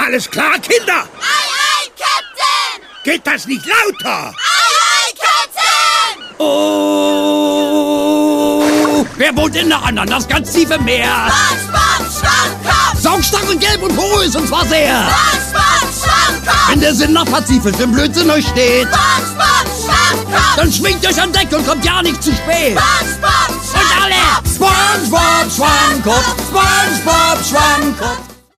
Alles klar, Kinder? Aye, aye, Captain! Geht das nicht lauter? Aye, aye, Captain! Oh! Wer wohnt in der Ananas ganz tief im Meer? SpongeBob Schwammkopf! Saugstark und gelb und porös und zwar sehr. SpongeBob Schwammkopf! Wenn der Sinn nach Pazifisch im Blödsinn euch steht, SpongeBob Schwammkopf! dann schwingt euch an Deck und kommt ja nicht zu spät. SpongeBob Und alle! SpongeBob Schwammkopf, SpongeBob Schwammkopf.